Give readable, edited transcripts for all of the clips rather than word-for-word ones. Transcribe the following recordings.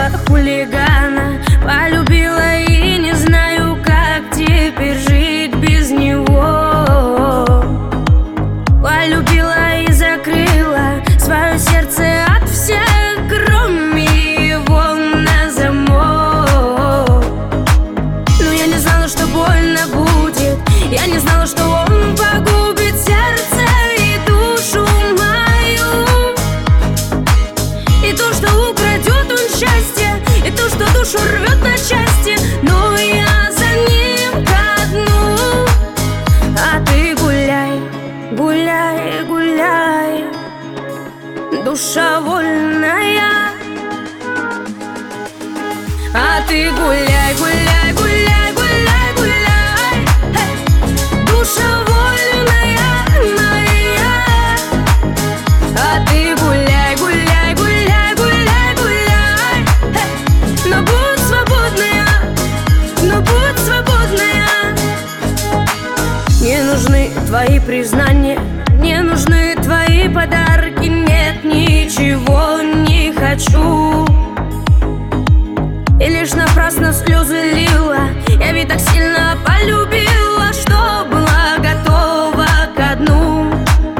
полюбила хулигана, полюбила и не знаю, как теперь жить без него. Полюбила и закрыла свое сердце от всех, кроме его, на замок. Но я не знала, что больно будет, я не знала, что он погубит сердце и душу мою, и то, что украдет он счастье, и то, что душу рвет на части. Но я за ним ко дну, а ты гуляй, гуляй, гуляй, душа вольная. А ты гуляй, гуляй, гуляй, гуляй, гуляй, душа вольная моя. А ты гуляй, гуляй, гуляй, гуляй, гуляй, но будь свободная, но будь свободная. Не нужны твои признания, не нужны твои подарки, нет, ничего не хочу. И лишь напрасно слезы лила, я ведь так сильно полюбила, что была готова ко дну.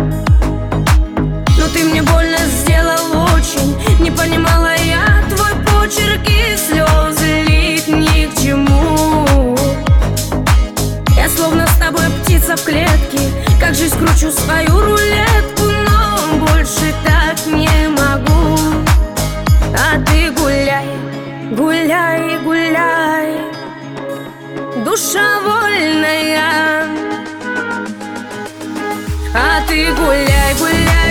Но ты мне больно сделал очень, не понимала я твой почерк, и слезы лить ни к чему. Я словно с тобой птица в клетке, как же скручу свою рулетку, но больше так не могу. А ты гуляй, гуляй, гуляй, душа вольная. А ты гуляй, гуляй,